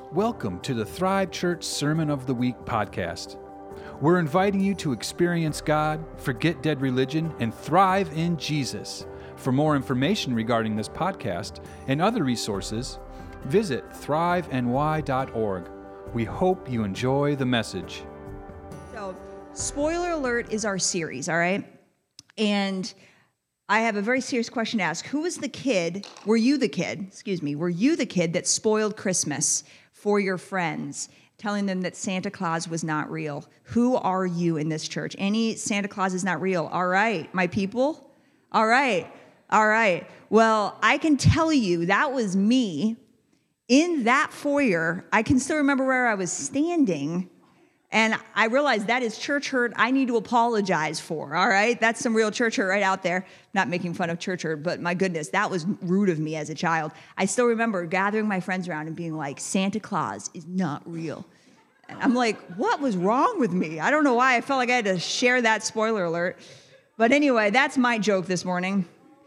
Welcome to the Thrive Church Sermon of the Week podcast. We're inviting you to experience God, forget dead religion, and thrive in Jesus. For more information regarding this podcast and other resources, visit thriveny.org. We hope you enjoy the message. So, spoiler alert is our series, all right? And I have a very serious question to ask. Who was the kid, were you the kid that spoiled Christmas for your friends, telling them that Santa Claus was not real? Who are you in this church? Any Santa Claus is not real. All right, my people? All right. Well, I can tell you that was me in that foyer. I can still remember where I was standing, and I realized that is church hurt I need to apologize for, all right? That's some real church hurt right out there. Not making fun of church hurt, but my goodness, that was rude of me as a child. I still remember gathering my friends around and being like, Santa Claus is not real. And I'm like, what was wrong with me? I don't know why. I felt like I had to share that spoiler alert. But anyway, that's my joke this morning.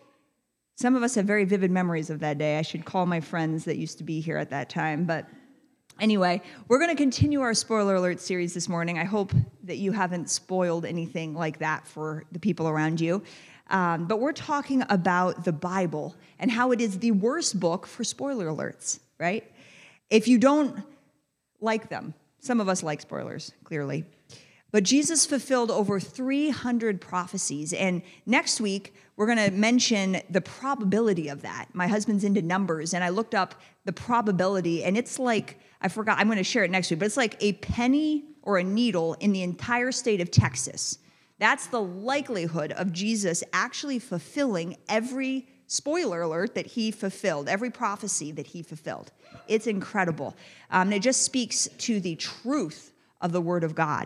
Some of us have very vivid memories of that day. I should call my friends that used to be here at that time, but anyway, we're going to continue our spoiler alert series this morning. I hope that you haven't spoiled anything like that for the people around you. But we're talking about the Bible and how it is the worst book for spoiler alerts, right? If you don't like them, some of us like spoilers, clearly. But Jesus fulfilled over 300 prophecies. And next week, we're going to mention the probability of that. My husband's into numbers, and I looked up the probability, and it's like, I forgot, I'm going to share it next week, but it's like a penny or a needle in the entire state of Texas. That's the likelihood of Jesus actually fulfilling every spoiler alert that he fulfilled, every prophecy that he fulfilled. It's incredible. And it just speaks to the truth of the Word of God.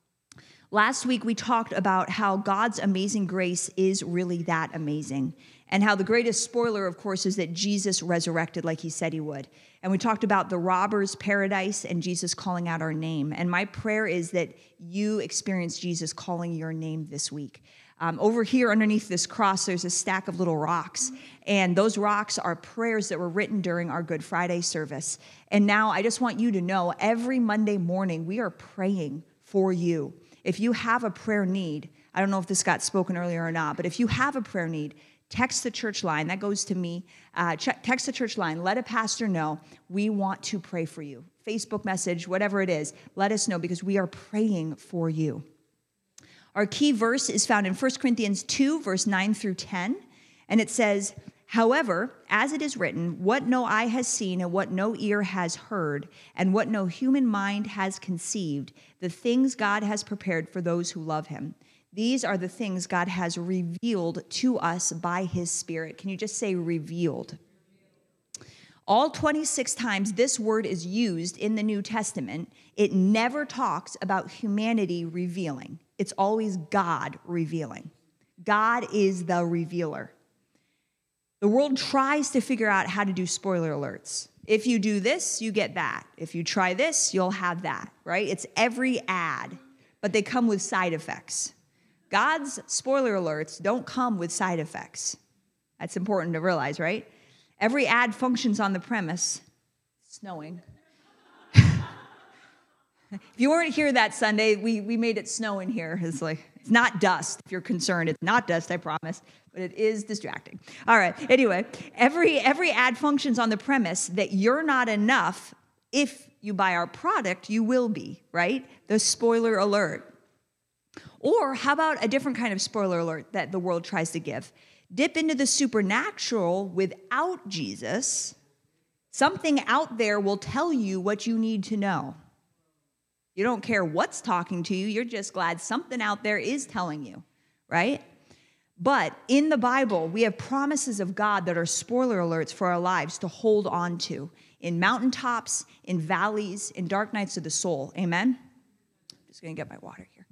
Last week, we talked about how God's amazing grace is really that amazing, and how the greatest spoiler, of course, is that Jesus resurrected like he said he would. And we talked about the robber's paradise and Jesus calling out our name. And my prayer is that you experience Jesus calling your name this week. Over here underneath this cross, there's a stack of little rocks. And those rocks are prayers that were written during our Good Friday service. And now I just want you to know, every Monday morning, we are praying for you. If you have a prayer need, I don't know if this got spoken earlier or not, but if you have a prayer need, text the church line. That goes to me. Text the church line. Let a pastor know we want to pray for you. Facebook message, whatever it is, let us know because we are praying for you. Our key verse is found in 1 Corinthians 2, verse 9 through 10, and it says, however, as it is written, what no eye has seen and what no ear has heard and what no human mind has conceived, the things God has prepared for those who love him. These are the things God has revealed to us by his Spirit. Can you just say revealed? All 26 times this word is used in the New Testament, it never talks about humanity revealing. It's always God revealing. God is the revealer. The world tries to figure out how to do spoiler alerts. If you do this, you get that. If you try this, you'll have that, right? It's every ad, but they come with side effects. God's spoiler alerts don't come with side effects. That's important to realize, right? Every ad functions on the premise, snowing. If you weren't here that Sunday, we made it snow in here. It's not dust. If you're concerned, it's not dust, I promise, but it is distracting. All right. Anyway, every ad functions on the premise that you're not enough. If you buy our product, you will be, right? The spoiler alert. Or how about a different kind of spoiler alert that the world tries to give? Dip into the supernatural without Jesus. Something out there will tell you what you need to know. You don't care what's talking to you. You're just glad something out there is telling you, right? But in the Bible, we have promises of God that are spoiler alerts for our lives to hold on to in mountaintops, in valleys, in dark nights of the soul. Amen? I'm just going to get my water here.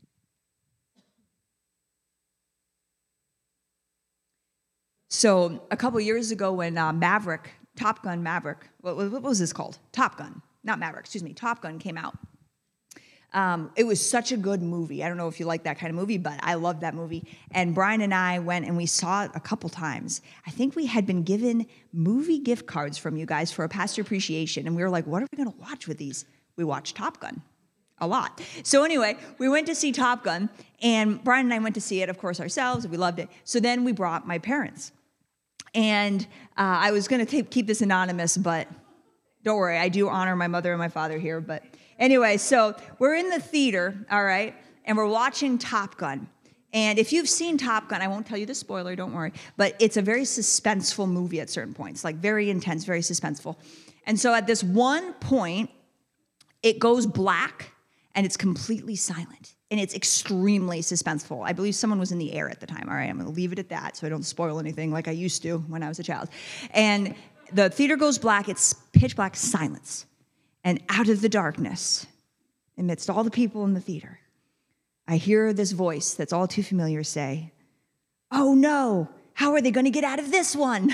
So a couple years ago when Top Gun Maverick, what was this called? Top Gun, not Maverick, Top Gun came out. It was such a good movie. I don't know if you like that kind of movie, but I loved that movie. And Brian and I went and we saw it a couple times. I think we had been given movie gift cards from you guys for a pastor appreciation. And we were like, what are we going to watch with these? We watched Top Gun a lot. So anyway, we went to see Top Gun. And Brian and I went to see it, of course, ourselves. We loved it. So then we brought my parents. And I was going to keep this anonymous, but don't worry. I do honor my mother and my father here, but... Anyway, so we're in the theater, all right, and we're watching Top Gun. And if you've seen Top Gun, I won't tell you the spoiler, don't worry, but it's a very suspenseful movie at certain points, like very intense, very suspenseful. And so at this one point, it goes black, and it's completely silent, and it's extremely suspenseful. I believe someone was in the air at the time, all right? I'm going to leave it at that so I don't spoil anything like I used to when I was a child. And the theater goes black, it's pitch black silence. And out of the darkness, amidst all the people in the theater, I hear this voice that's all too familiar say, "Oh no, how are they going to get out of this one?"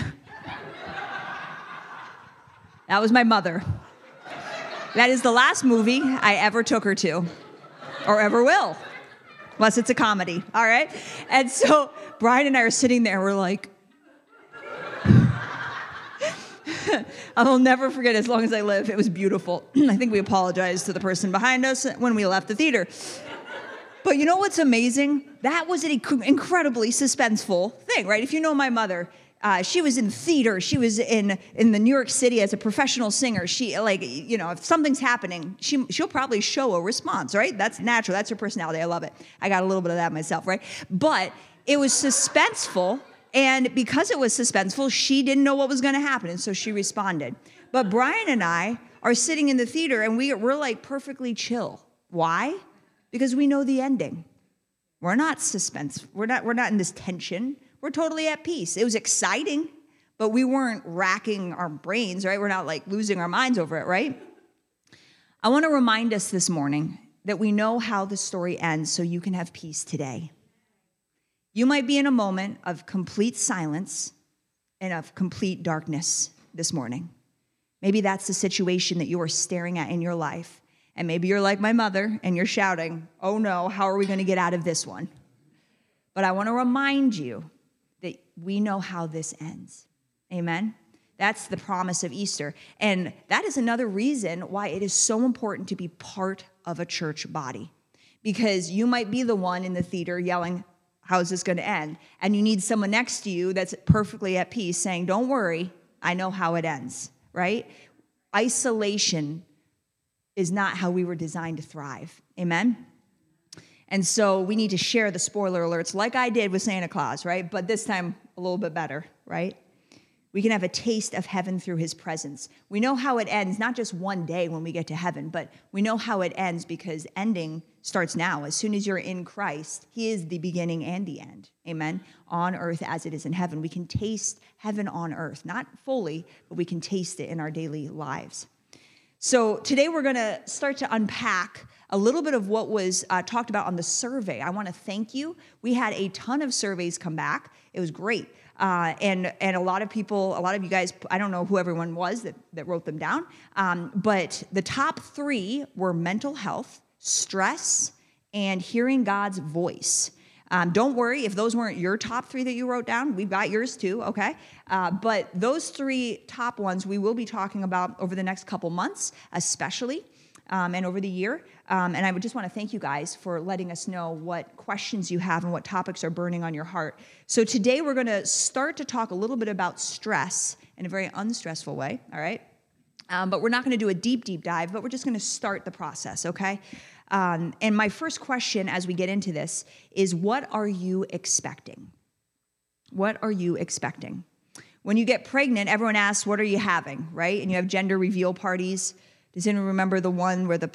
That was my mother. That is the last movie I ever took her to, or ever will, unless it's a comedy, all right? And so Brian and I are sitting there, we're like, I will never forget as long as I live. It was beautiful. I think we apologized to the person behind us when we left the theater. But you know what's amazing? That was an incredibly suspenseful thing, right? If you know my mother, she was in theater. She was in the New York City as a professional singer. She, like, you know, if something's happening, she'll probably show a response, right? That's natural. That's her personality. I love it. I got a little bit of that myself, right? But it was suspenseful. And because it was suspenseful, she didn't know what was going to happen, and so she responded. But Brian and I are sitting in the theater, and we're like perfectly chill. Why? Because we know the ending. We're not suspense. We're not in this tension. We're totally at peace. It was exciting, but we weren't racking our brains, right? We're not like losing our minds over it, right? I want to remind us this morning that we know how the story ends, so you can have peace today. You might be in a moment of complete silence and of complete darkness this morning. Maybe that's the situation that you are staring at in your life. And maybe you're like my mother and you're shouting, "Oh no, how are we going to get out of this one?" But I want to remind you that we know how this ends. Amen? That's the promise of Easter. And that is another reason why it is so important to be part of a church body. Because you might be the one in the theater yelling, "How is this going to end?" And you need someone next to you that's perfectly at peace saying, "Don't worry, I know how it ends," right? Isolation is not how we were designed to thrive. Amen? And so we need to share the spoiler alerts like I did with Santa Claus, right? But this time a little bit better, right? We can have a taste of heaven through his presence. We know how it ends, not just one day when we get to heaven, but we know how it ends because ending starts now. As soon as you're in Christ, he is the beginning and the end. Amen? On earth as it is in heaven. We can taste heaven on earth. Not fully, but we can taste it in our daily lives. So today we're going to start to unpack a little bit of what was talked about on the survey. I want to thank you. We had a ton of surveys come back. It was great. And a lot of people, a lot of you guys, I don't know who everyone was that wrote them down, but the top 3 were mental health, stress, and hearing God's voice. Don't worry if those weren't your top 3 that you wrote down. We've got yours too, okay? But those 3 top ones we will be talking about over the next couple months, especially, and over the year. And I would just want to thank you guys for letting us know what questions you have and what topics are burning on your heart. So today we're going to start to talk a little bit about stress in a very unstressful way, all right? But we're not going to do a deep dive, but we're just going to start the process, okay? And my first question as we get into this is, what are you expecting? What are you expecting? When you get pregnant, everyone asks, what are you having, right? And you have gender reveal parties. Does anyone remember the one where the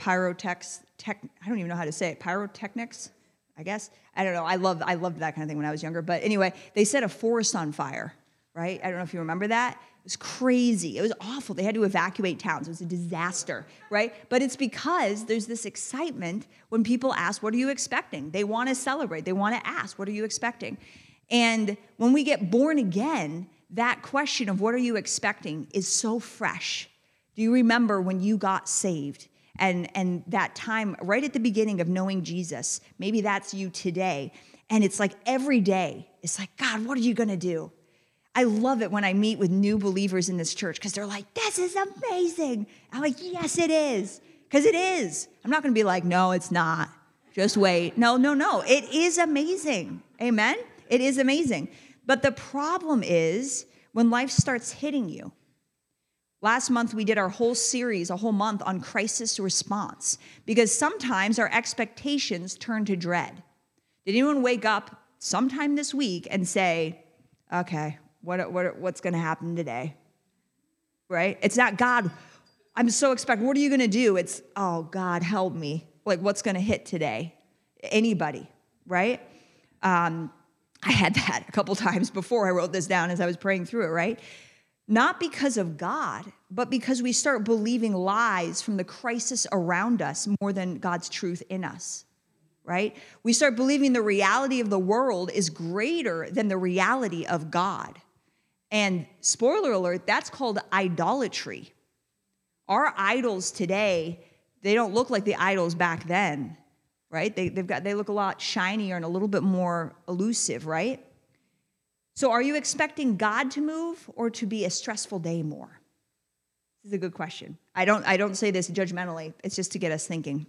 I don't even know how to say it, pyrotechnics, I guess? I don't know. I loved that kind of thing when I was younger. But anyway, they set a forest on fire, right? I don't know if you remember that. It was crazy. It was awful. They had to evacuate towns. It was a disaster, right? But it's because there's this excitement when people ask, what are you expecting? They want to celebrate. They want to ask, what are you expecting? And when we get born again, that question of what are you expecting is so fresh. Do you remember when you got saved and that time right at the beginning of knowing Jesus. Maybe that's you today. And it's like every day, it's like, God, what are you going to do? I love it when I meet with new believers in this church because they're like, this is amazing. I'm like, yes, it is. Because it is. I'm not going to be like, no, it's not. Just wait. No. It is amazing. Amen? It is amazing. But the problem is when life starts hitting you. Last month, we did our whole series, a whole month on crisis response, because sometimes our expectations turn to dread. Did anyone wake up sometime this week and say, okay, what's going to happen today? Right? It's not, God, I'm so expecting, what are you going to do? It's, oh, God, help me. Like, what's going to hit today? Anybody, right? I had that a couple times before I wrote this down as I was praying through it, right? Not because of God, but because we start believing lies from the crisis around us more than God's truth in us, right? We start believing the reality of the world is greater than the reality of God. And spoiler alert, that's called idolatry. Our idols today, they don't look like the idols back then, right? They look a lot shinier and a little bit more elusive, right? So are you expecting God to move or to be a stressful day more? This is a good question. I don't say this judgmentally. It's just to get us thinking.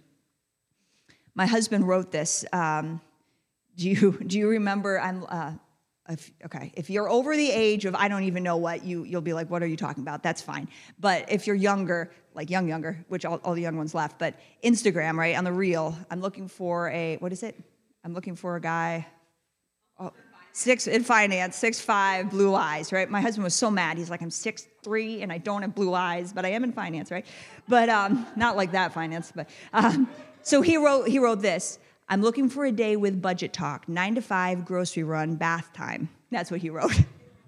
My husband wrote this. Do you remember? If you're over the age of I don't even know what, you'll be like, what are you talking about? That's fine. But if you're younger, like younger, which all the young ones left, but Instagram, right, on the reel, I'm looking for I'm looking for a guy, 6 in finance, 6'5", blue eyes, right? My husband was so mad. He's like, I'm 6'3", and I don't have blue eyes, but I am in finance, right? But not like that finance. But so he wrote this. I'm looking for a day with budget talk, 9 to 5, grocery run, bath time. That's what he wrote.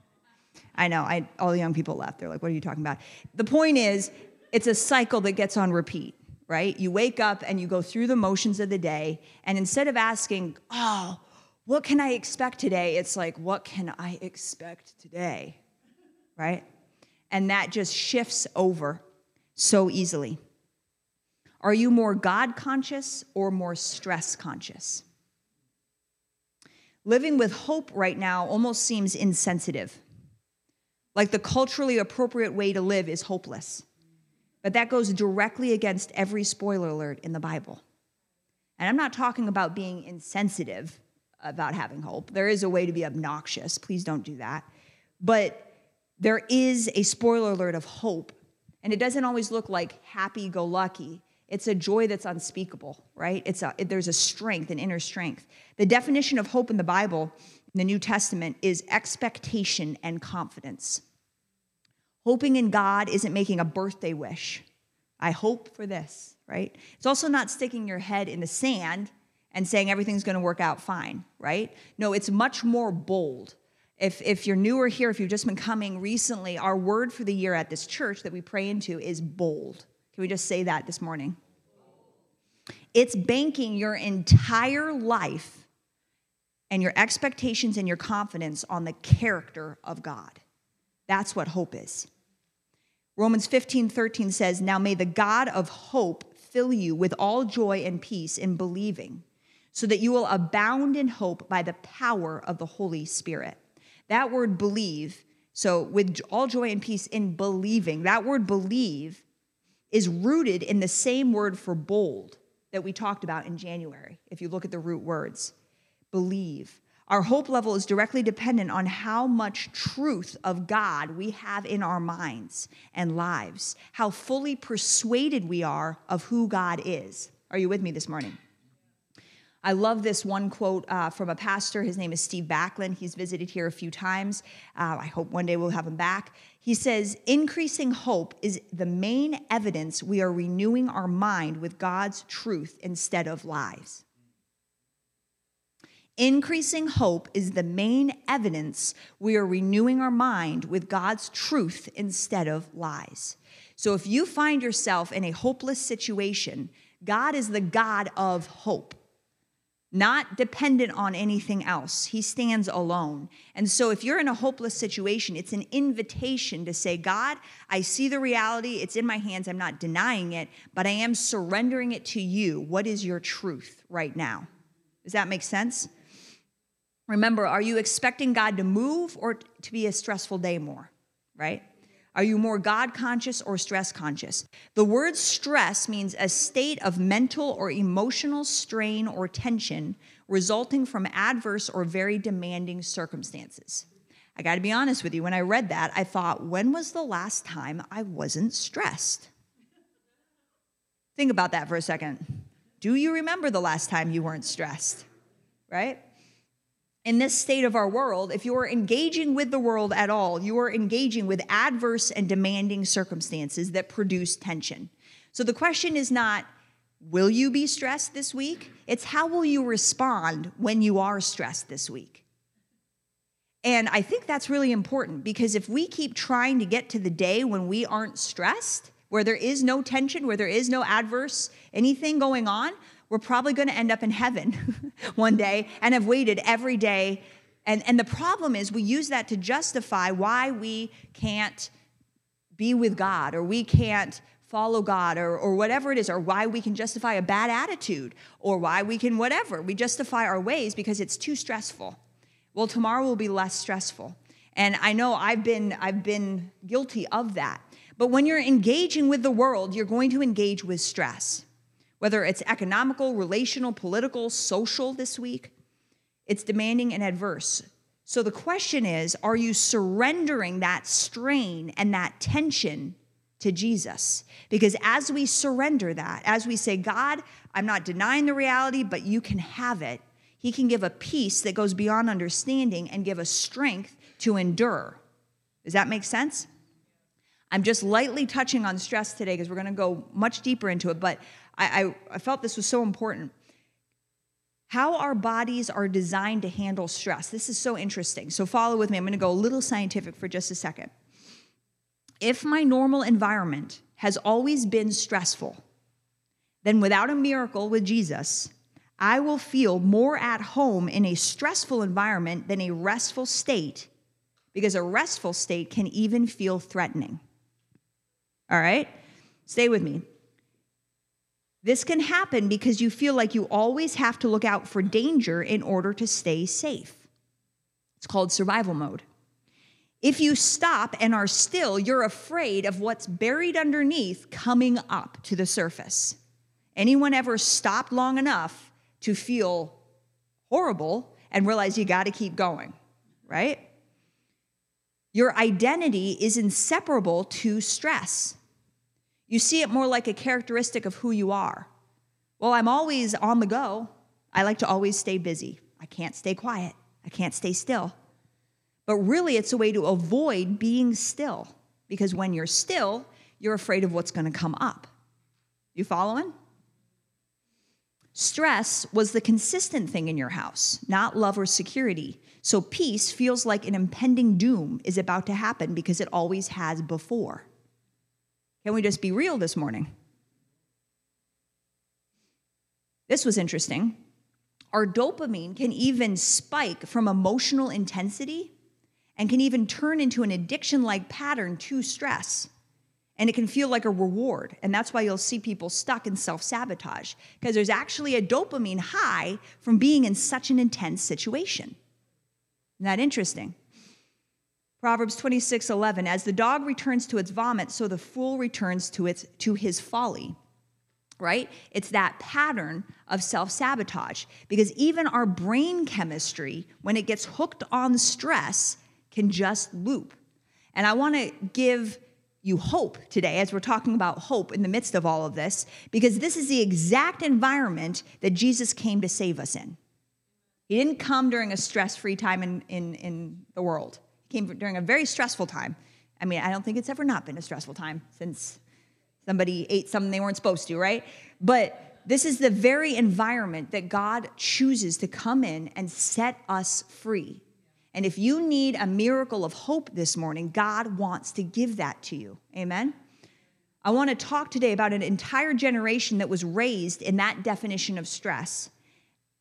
I know, all the young people left. They're like, what are you talking about? The point is, it's a cycle that gets on repeat, right? You wake up and you go through the motions of the day, and instead of asking, oh, what can I expect today? It's like, what can I expect today, right? And that just shifts over so easily. Are you more God conscious or more stress conscious? Living with hope right now almost seems insensitive. Like the culturally appropriate way to live is hopeless. But that goes directly against every spoiler alert in the Bible. And I'm not talking about being insensitive about having hope. There is a way to be obnoxious. Please don't do that. But there is a spoiler alert of hope. And it doesn't always look like happy-go-lucky. It's a joy that's unspeakable, right? There's a strength, an inner strength. The definition of hope in the Bible, in the New Testament, is expectation and confidence. Hoping in God isn't making a birthday wish. I hope for this, right? It's also not sticking your head in the sand and saying everything's going to work out fine, right? No, it's much more bold. If you're newer here, if you've just been coming recently, our word for the year at this church that we pray into is bold. Can we just say that this morning? It's banking your entire life and your expectations and your confidence on the character of God. That's what hope is. Romans 15:13 says, now may the God of hope fill you with all joy and peace in believing, so that you will abound in hope by the power of the Holy Spirit. That word believe, so with all joy and peace in believing, that word believe is rooted in the same word for bold that we talked about in January, if you look at the root words. Believe. Our hope level is directly dependent on how much truth of God we have in our minds and lives, how fully persuaded we are of who God is. Are you with me this morning? I love this one quote from a pastor. His name is Steve Backlund. He's visited here a few times. I hope one day we'll have him back. He says, increasing hope is the main evidence we are renewing our mind with God's truth instead of lies. Increasing hope is the main evidence we are renewing our mind with God's truth instead of lies. So if you find yourself in a hopeless situation, God is the God of hope. not dependent on anything else. He stands alone. And so if you're in a hopeless situation, it's an invitation to say, God, I see the reality. It's in my hands. I'm not denying it, but I am surrendering it to you. What is your truth right now? Does that make sense? Remember, are you expecting God to move or to be a stressful day more, right? Are you more God conscious or stress conscious? The word stress means a state of mental or emotional strain or tension resulting from adverse or very demanding circumstances. I got to be honest with you. When I read that, I thought, when was the last time I wasn't stressed? Think about that for a second. Do you remember the last time you weren't stressed? Right? In this state of our world, if you are engaging with the world at all, you are engaging with adverse and demanding circumstances that produce tension. So the question is not, will you be stressed this week? It's how will you respond when you are stressed this week? And I think that's really important, because if we keep trying to get to the day when we aren't stressed, where there is no tension, where there is no adverse anything going on, we're probably going to end up in heaven one day and have waited every day. And the problem is we use that to justify why we can't be with God, or we can't follow God, or whatever it is, or why we can justify a bad attitude, or why we can whatever. We justify our ways because it's too stressful. Well, tomorrow will be less stressful. And I know I've been guilty of that. But when you're engaging with the world, you're going to engage with stress. Whether it's economical, relational, political, social this week, it's demanding and adverse. So the question is, are you surrendering that strain and that tension to Jesus? Because as we surrender that, as we say, God, I'm not denying the reality, but you can have it, he can give a peace that goes beyond understanding and give us strength to endure. Does that make sense? I'm just lightly touching on stress today because we're going to go much deeper into it, but I felt this was so important. How our bodies are designed to handle stress. This is so interesting. So follow with me. I'm going to go a little scientific for just a second. If my normal environment has always been stressful, then without a miracle with Jesus, I will feel more at home in a stressful environment than a restful state, because a restful state can even feel threatening. All right? Stay with me. This can happen because you feel like you always have to look out for danger in order to stay safe. It's called survival mode. If you stop and are still, you're afraid of what's buried underneath coming up to the surface. Anyone ever stopped long enough to feel horrible and realize you got to keep going, right? Your identity is inseparable to stress. You see it more like a characteristic of who you are. Well, I'm always on the go. I like to always stay busy. I can't stay quiet. I can't stay still. But really, it's a way to avoid being still, because when you're still, you're afraid of what's going to come up. You following? Stress was the consistent thing in your house, not love or security. So peace feels like an impending doom is about to happen because it always has before. Can we just be real this morning? This was interesting. Our dopamine can even spike from emotional intensity and can even turn into an addiction-like pattern to stress. And it can feel like a reward. And that's why you'll see people stuck in self-sabotage, because there's actually a dopamine high from being in such an intense situation. Isn't that interesting? Proverbs 26:11, as the dog returns to its vomit, so the fool returns to his folly, right? It's that pattern of self-sabotage, because even our brain chemistry, when it gets hooked on stress, can just loop. And I want to give you hope today as we're talking about hope in the midst of all of this, because this is the exact environment that Jesus came to save us in. He didn't come during a stress-free time in the world. He came during a very stressful time. I mean, I don't think it's ever not been a stressful time since somebody ate something they weren't supposed to, right? But this is the very environment that God chooses to come in and set us free. And if you need a miracle of hope this morning, God wants to give that to you. Amen? I want to talk today about an entire generation that was raised in that definition of stress.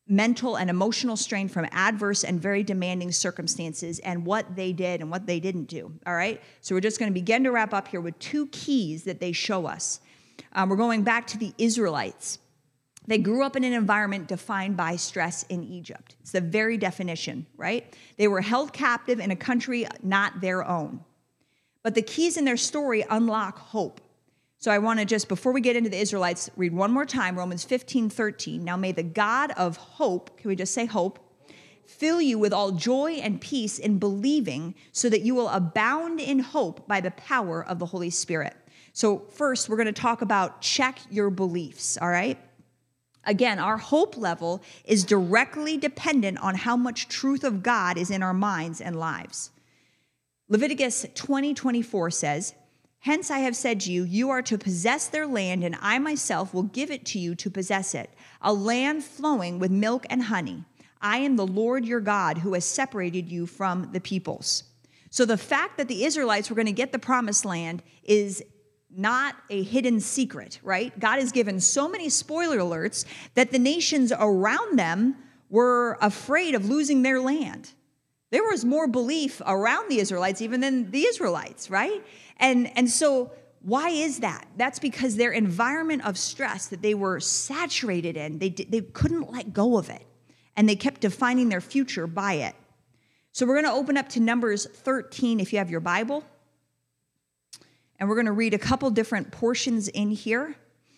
mental and emotional strain from adverse and very demanding circumstances and what they did and what they didn't do, all right? So we're just going to begin to wrap up here with two keys that they show us. We're going back to the Israelites. They grew up in an environment defined by stress in Egypt. It's the very definition, right? They were held captive in a country not their own. But the keys in their story unlock hope. So I want to just, before we get into the Israelites, read one more time, Romans 15:13. Now may the God of hope, can we just say hope, fill you with all joy and peace in believing so that you will abound in hope by the power of the Holy Spirit. So first, we're going to talk about check your beliefs, all right? Again, our hope level is directly dependent on how much truth of God is in our minds and lives. Leviticus 20:24 says, hence I have said to you, you are to possess their land, and I myself will give it to you to possess it, a land flowing with milk and honey. I am the Lord your God who has separated you from the peoples. So the fact that the Israelites were going to get the promised land is not a hidden secret, right? God has given so many spoiler alerts that the nations around them were afraid of losing their land. There was more belief around the Israelites even than the Israelites, right? And so why is that? That's because their environment of stress that they were saturated in, they couldn't let go of it. And they kept defining their future by it. So we're going to open up to Numbers 13 if you have your Bible. And we're going to read a couple different portions in here.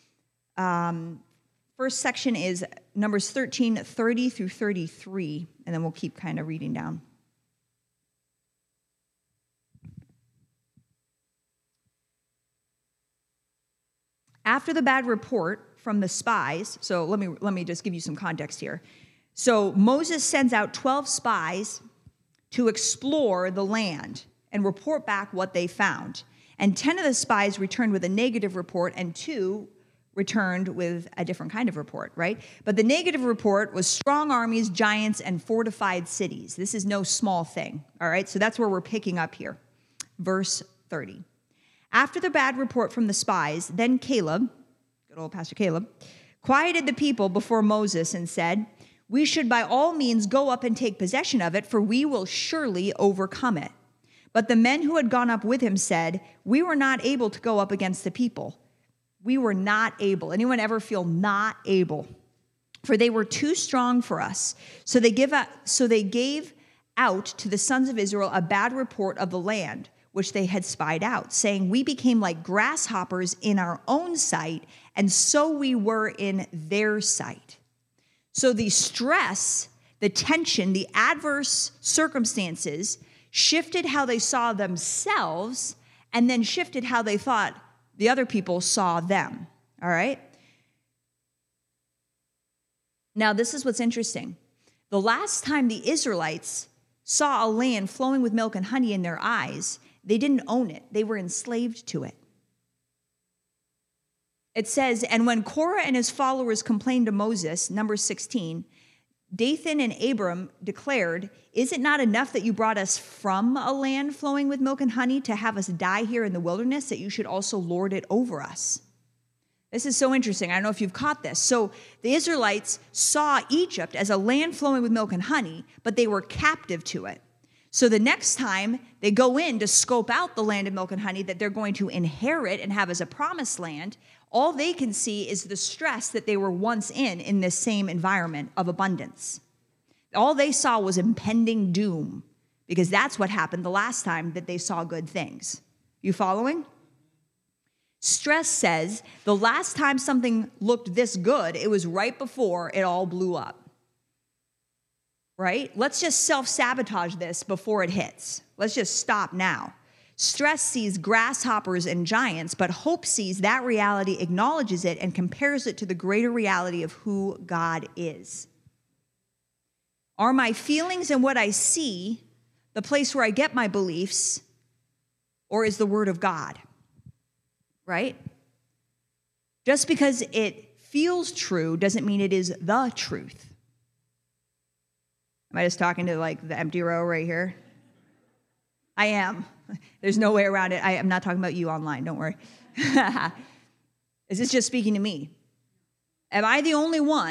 First section is Numbers 13, 30 through 33. And then we'll keep kind of reading down. After the bad report from the spies, so let me just give you some context here. So Moses sends out 12 spies to explore the land and report back what they found. And 10 of the spies returned with a negative report, and 2 returned with a different kind of report, right? But the negative report was strong armies, giants, and fortified cities. This is no small thing, all right? So that's where we're picking up here. Verse 30. After the bad report from the spies, then Caleb, good old Pastor Caleb, quieted the people before Moses and said, we should by all means go up and take possession of it, for we will surely overcome it. But the men who had gone up with him said, we were not able to go up against the people. We were not able. Anyone ever feel not able? For they were too strong for us. So they gave out to the sons of Israel a bad report of the land, which they had spied out, saying, we became like grasshoppers in our own sight, and so we were in their sight. So the stress, the tension, the adverse circumstances shifted how they saw themselves and then shifted how they thought the other people saw them, all right? Now, this is what's interesting. The last time the Israelites saw a land flowing with milk and honey in their eyes, they didn't own it. They were enslaved to it. It says, and when Korah and his followers complained to Moses, Numbers 16, Dathan and Abiram declared, is it not enough that you brought us from a land flowing with milk and honey to have us die here in the wilderness, that you should also lord it over us? This is so interesting. I don't know if you've caught this. So the Israelites saw Egypt as a land flowing with milk and honey, but they were captive to it. So the next time they go in to scope out the land of milk and honey that they're going to inherit and have as a promised land, all they can see is the stress that they were once in this same environment of abundance. All they saw was impending doom, because that's what happened the last time that they saw good things. You following? Stress says the last time something looked this good, it was right before it all blew up. Right? Let's just self-sabotage this before it hits. Let's just stop now. Stress sees grasshoppers and giants, but hope sees that reality, acknowledges it, and compares it to the greater reality of who God is. Are my feelings and what I see the place where I get my beliefs, or is the Word of God? Right? Just because it feels true doesn't mean it is the truth. Am I just talking to like the empty row right here? I am. There's no way around it. I am not talking about you online. Don't worry. Is this just speaking to me? Am I the only one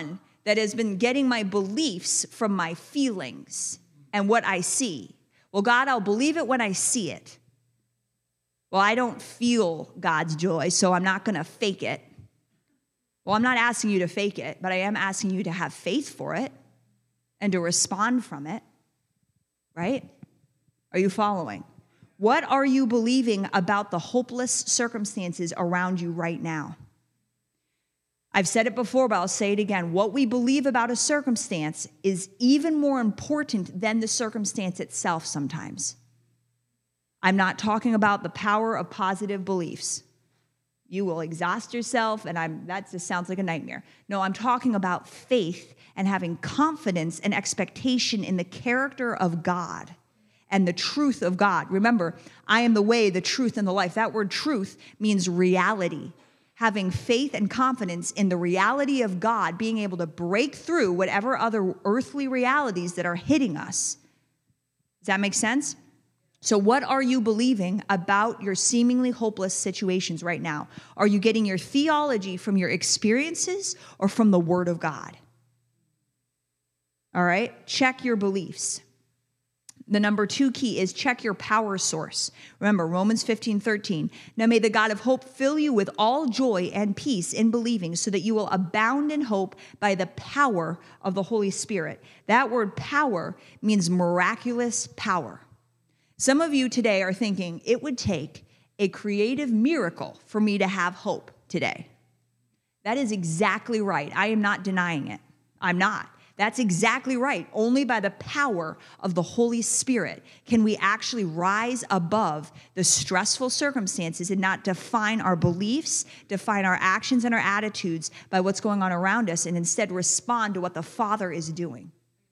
that has been getting my beliefs from my feelings and what I see. Well, God, I'll believe it when I see it. Well, I don't feel God's joy, so I'm not going to fake it. Well, I'm not asking you to fake it, but I am asking you to have faith for it and to respond from it, right? Are you following? What are you believing about the hopeless circumstances around you right now? I've said it before, but I'll say it again. What we believe about a circumstance is even more important than the circumstance itself sometimes. I'm not talking about the power of positive beliefs. You will exhaust yourself, and that just sounds like a nightmare. No, I'm talking about faith and having confidence and expectation in the character of God and the truth of God. Remember, I am the way, the truth, and the life. That word truth means reality. Having faith and confidence in the reality of God, being able to break through whatever other earthly realities that are hitting us. Does that make sense? So what are you believing about your seemingly hopeless situations right now? Are you getting your theology from your experiences or from the Word of God? All right, check your beliefs. The number 2 key is check your power source. Remember, Romans 15:13. Now may the God of hope fill you with all joy and peace in believing, so that you will abound in hope by the power of the Holy Spirit. That word power means miraculous power. Some of you today are thinking it would take a creative miracle for me to have hope today. That is exactly right. I am not denying it. I'm not. That's exactly right. Only by the power of the Holy Spirit can we actually rise above the stressful circumstances and not define our beliefs, define our actions and our attitudes by what's going on around us, and instead respond to what the Father is doing.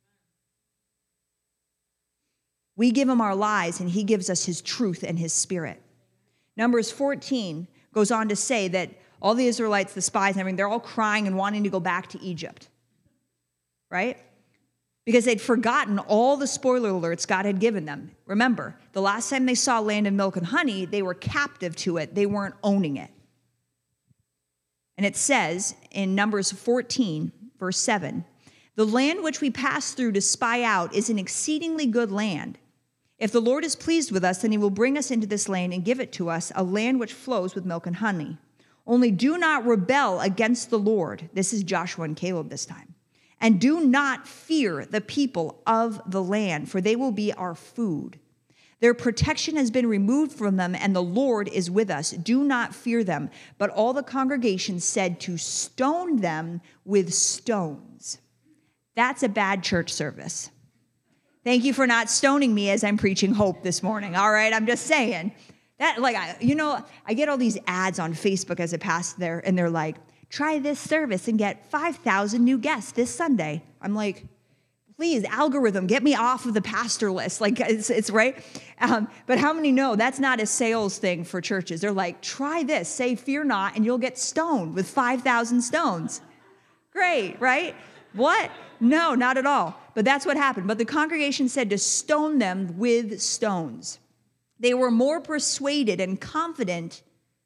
We give him our lies, and he gives us his truth and his spirit. Numbers 14 goes on to say that all the Israelites, the spies and everything, they're all crying and wanting to go back to Egypt. Right? Because they'd forgotten all the spoiler alerts God had given them. Remember, the last time they saw land of milk and honey, they were captive to it. They weren't owning it. And it says in Numbers 14, verse 7, the land which we passed through to spy out is an exceedingly good land. If the Lord is pleased with us, then he will bring us into this land and give it to us, a land which flows with milk and honey. Only do not rebel against the Lord. This is Joshua and Caleb this time. And do not fear the people of the land, for they will be our food. Their protection has been removed from them, and the Lord is with us. Do not fear them. But all the congregation said to stone them with stones. That's a bad church service. Thank you for not stoning me as I'm preaching hope this morning. All right, I'm just saying. That, I get all these ads on Facebook as a pastor there, and they're like, try this service and get 5,000 new guests this Sunday. I'm like, please, algorithm, get me off of the pastor list. Like, it's right. But how many know that's not a sales thing for churches? They're like, try this, say fear not, and you'll get stoned with 5,000 stones. Great, right? What? No, not at all. But that's what happened. But the congregation said to stone them with stones. They were more persuaded and confident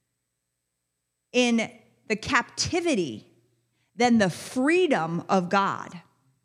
in the captivity than the freedom of God.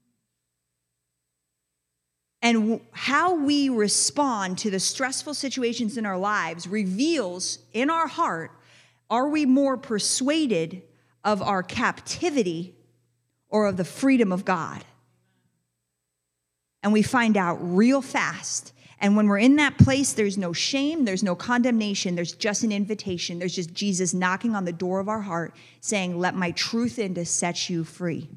And how we respond to the stressful situations in our lives reveals in our heart, are we more persuaded of our captivity or of the freedom of God? And we find out real fast. And when we're in that place, there's no shame, there's no condemnation, there's just an invitation. There's just Jesus knocking on the door of our heart saying, let my truth in to set you free.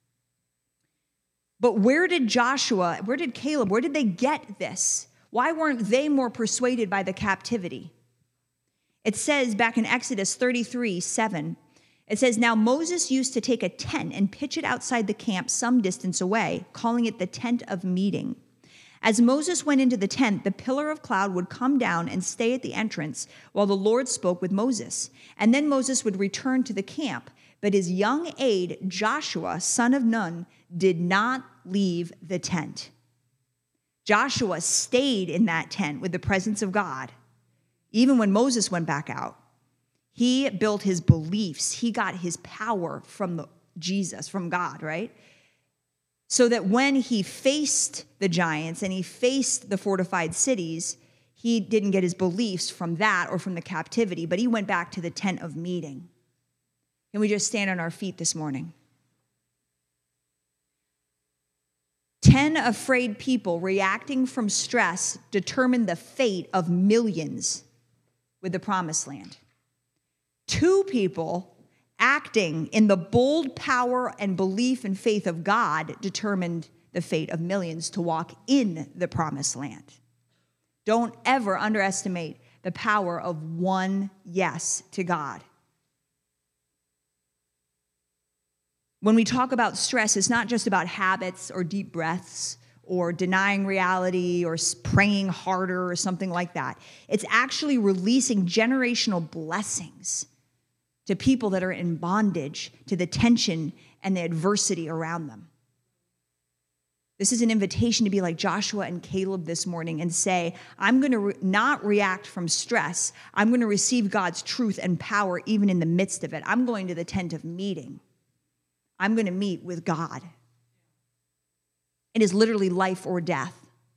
But where did Joshua, where did Caleb, where did they get this? Why weren't they more persuaded by the captivity? It says back in Exodus 33:7, it says, now Moses used to take a tent and pitch it outside the camp some distance away, calling it the tent of meeting. As Moses went into the tent, the pillar of cloud would come down and stay at the entrance while the Lord spoke with Moses. And then Moses would return to the camp. But his young aide, Joshua, son of Nun, did not leave the tent. Joshua stayed in that tent with the presence of God. Even when Moses went back out, he built his beliefs. He got his power from Jesus, from God, right? so that when he faced the giants and he faced the fortified cities, he didn't get his beliefs from that or from the captivity, but he went back to the tent of meeting. Can we just stand on our feet this morning? 10 afraid people reacting from stress determined the fate of millions with the promised land. 2 people acting in the bold power and belief and faith of God determined the fate of millions to walk in the promised land. Don't ever underestimate the power of one yes to God. When we talk about stress, it's not just about habits or deep breaths or denying reality or praying harder or something like that. It's actually releasing generational blessings to people that are in bondage to the tension and the adversity around them. This is an invitation to be like Joshua and Caleb this morning and say, I'm going to not react from stress. I'm going to receive God's truth and power even in the midst of it. I'm going to the tent of meeting. I'm going to meet with God. It is literally life or death.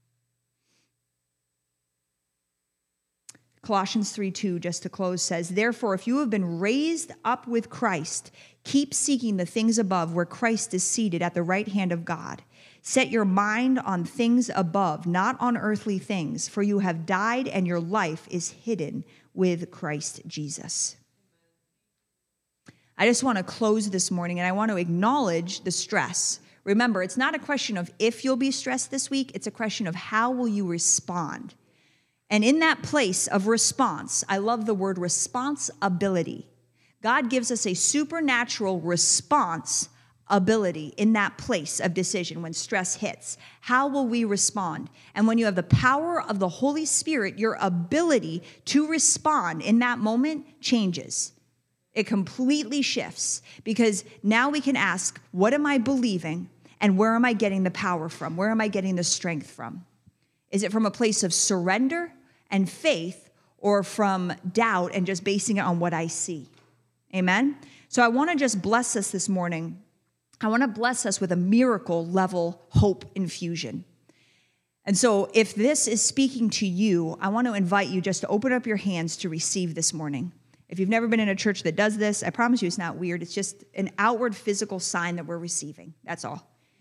Colossians 3:2, just to close, says, therefore, if you have been raised up with Christ, keep seeking the things above where Christ is seated at the right hand of God. Set your mind on things above, not on earthly things, for you have died and your life is hidden with Christ Jesus. I just want to close this morning and I want to acknowledge the stress. Remember, it's not a question of if you'll be stressed this week, it's a question of how will you respond. And in that place of response, I love the word responsibility. God gives us a supernatural response ability in that place of decision when stress hits. How will we respond? And when you have the power of the Holy Spirit, your ability to respond in that moment changes. It completely shifts because now we can ask, what am I believing and where am I getting the power from? Where am I getting the strength from? Is it from a place of surrender and faith or from doubt and just basing it on what I see? Amen? So I want to just bless us this morning. I want to bless us with a miracle level hope infusion. And so if this is speaking to you, I want to invite you just to open up your hands to receive this morning. If you've never been in a church that does this, I promise you it's not weird. It's just an outward physical sign that we're receiving. That's all.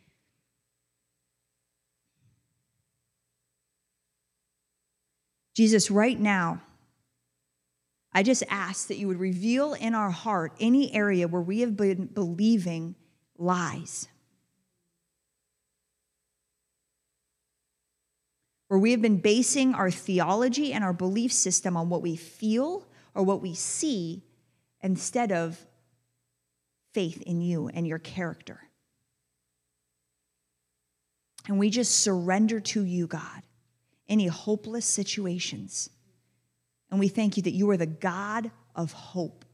Jesus, right now, I just ask that you would reveal in our heart any area where we have been believing lies, where we have been basing our theology and our belief system on what we feel or what we see instead of faith in you and your character. And we just surrender to you, God, any hopeless situations. And we thank you that you are the God of hope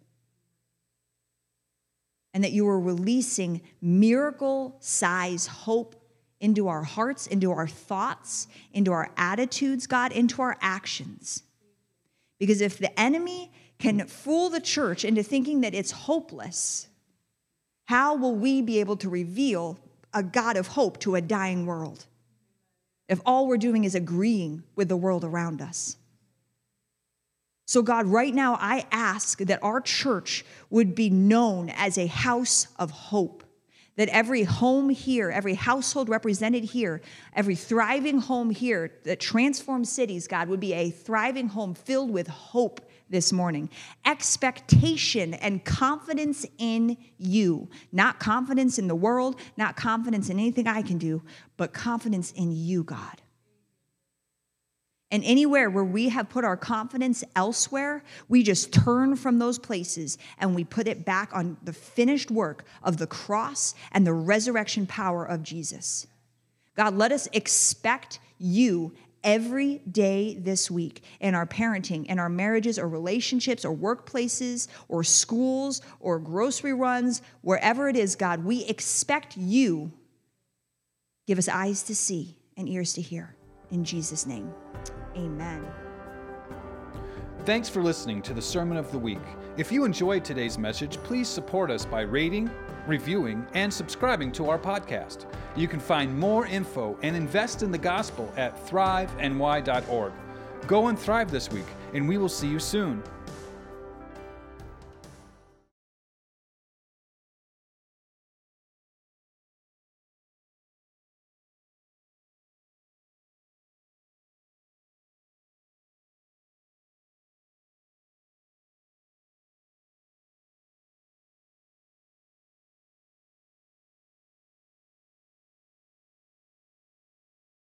and that you are releasing miracle-size hope into our hearts, into our thoughts, into our attitudes, God, into our actions. Because if the enemy can fool the church into thinking that it's hopeless, how will we be able to reveal a God of hope to a dying world if all we're doing is agreeing with the world around us? So God, right now I ask that our church would be known as a house of hope, that every home here, every household represented here, every thriving home here that transforms cities, God, would be a thriving home filled with hope this morning. Expectation and confidence in you. Not confidence in the world, not confidence in anything I can do, but confidence in you, God. And anywhere where we have put our confidence elsewhere, we just turn from those places and we put it back on the finished work of the cross and the resurrection power of Jesus. God, let us expect you every day this week in our parenting, in our marriages or relationships or workplaces or schools or grocery runs, wherever it is, God, we expect you. Give us eyes to see and ears to hear. In Jesus' name, amen. Thanks for listening to the Sermon of the Week. If you enjoyed today's message, please support us by rating, reviewing, and subscribing to our podcast. You can find more info and invest in the gospel at thriveny.org. Go and thrive this week, and we will see you soon.